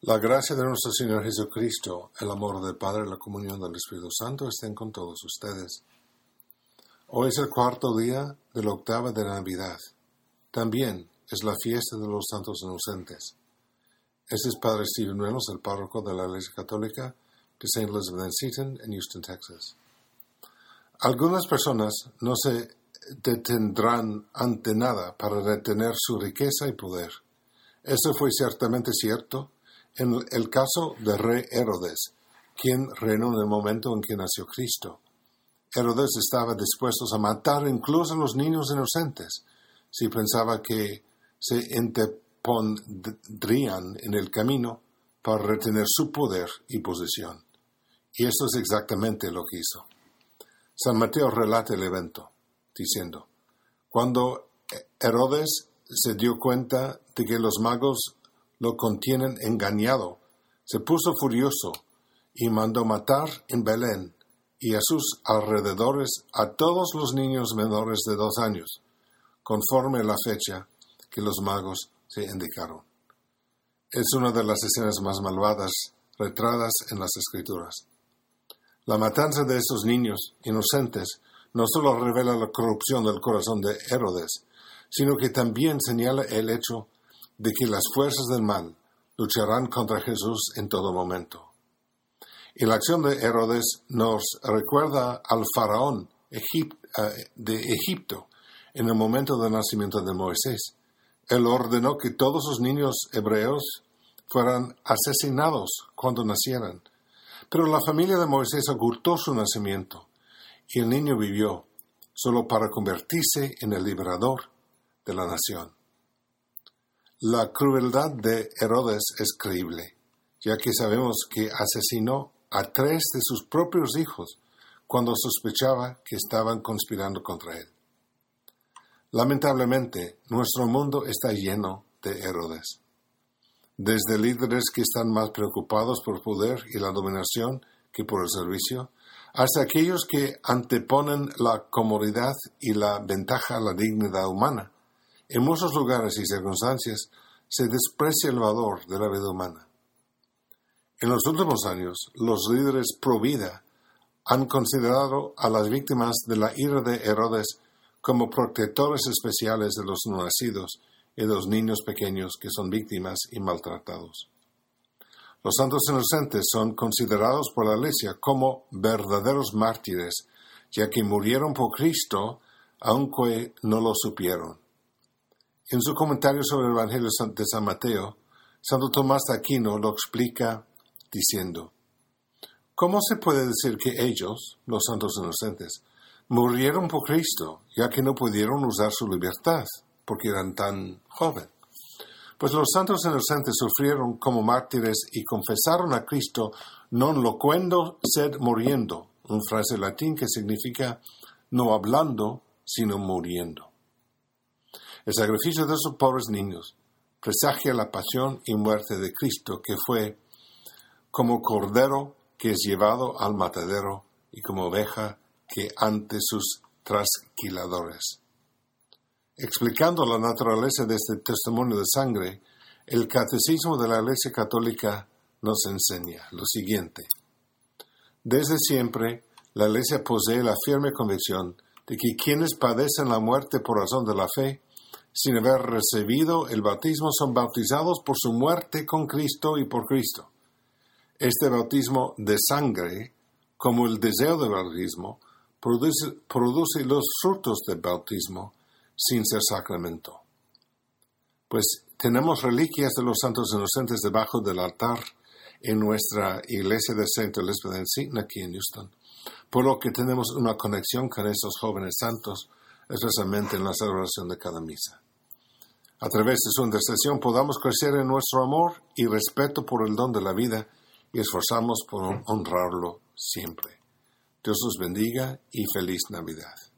La gracia de nuestro Señor Jesucristo, el amor del Padre y la comunión del Espíritu Santo estén con todos ustedes. Hoy es el cuarto día de la octava de Navidad. También es la fiesta de los santos inocentes. Este es Padre Stephen Reynolds, el párroco de la Iglesia Católica de St. Elizabeth and Seton en Houston, Texas. Algunas personas no se detendrán ante nada para retener su riqueza y poder. Eso fue ciertamente cierto en el caso del rey Herodes, quien reinó en el momento en que nació Cristo. Herodes estaba dispuesto a matar incluso a los niños inocentes si pensaba que se interpondrían en el camino para retener su poder y posición. Y eso es exactamente lo que hizo. San Mateo relata el evento, diciendo: cuando Herodes se dio cuenta de que los magos lo contienen engañado, se puso furioso y mandó matar en Belén y a sus alrededores a todos los niños menores de 2 años, conforme a la fecha que los magos se indicaron. Es una de las escenas más malvadas retratadas en las Escrituras. La matanza de esos niños inocentes no solo revela la corrupción del corazón de Herodes, sino que también señala el hecho de que las fuerzas del mal lucharán contra Jesús en todo momento. Y la acción de Herodes nos recuerda al faraón de Egipto en el momento del nacimiento de Moisés. Él ordenó que todos los niños hebreos fueran asesinados cuando nacieran. Pero la familia de Moisés ocultó su nacimiento y el niño vivió solo para convertirse en el liberador de la nación. La crueldad de Herodes es creíble, ya que sabemos que asesinó a 3 de sus propios hijos cuando sospechaba que estaban conspirando contra él. Lamentablemente, nuestro mundo está lleno de Herodes. Desde líderes que están más preocupados por el poder y la dominación que por el servicio, hasta aquellos que anteponen la comodidad y la ventaja a la dignidad humana. En muchos lugares y circunstancias se desprecia el valor de la vida humana. En los últimos años, los líderes pro vida han considerado a las víctimas de la ira de Herodes como protectores especiales de los no nacidos y de los niños pequeños que son víctimas y maltratados. Los santos inocentes son considerados por la Iglesia como verdaderos mártires, ya que murieron por Cristo, aunque no lo supieron. En su comentario sobre el Evangelio de San Mateo, Santo Tomás de Aquino lo explica diciendo: ¿cómo se puede decir que ellos, los santos inocentes, murieron por Cristo, ya que no pudieron usar su libertad, porque eran tan jóvenes? Pues los santos inocentes sufrieron como mártires y confesaron a Cristo non loquendo sed muriendo, una frase latín que significa no hablando, sino muriendo. El sacrificio de esos pobres niños presagia la pasión y muerte de Cristo, que fue como cordero que es llevado al matadero y como oveja que ante sus trasquiladores. Explicando la naturaleza de este testimonio de sangre, el Catecismo de la Iglesia Católica nos enseña lo siguiente: desde siempre, la Iglesia posee la firme convicción de que quienes padecen la muerte por razón de la fe, sin haber recibido el bautismo, son bautizados por su muerte con Cristo y por Cristo. Este bautismo de sangre, como el deseo de bautismo, produce los frutos del bautismo sin ser sacramento. Pues tenemos reliquias de los santos inocentes debajo del altar en nuestra iglesia de St. Elizabeth and Seton aquí en Houston, por lo que tenemos una conexión con estos jóvenes santos, especialmente en la celebración de cada misa. A través de su intercesión podamos crecer en nuestro amor y respeto por el don de la vida y esforzarnos por honrarlo siempre. Dios los bendiga y feliz Navidad.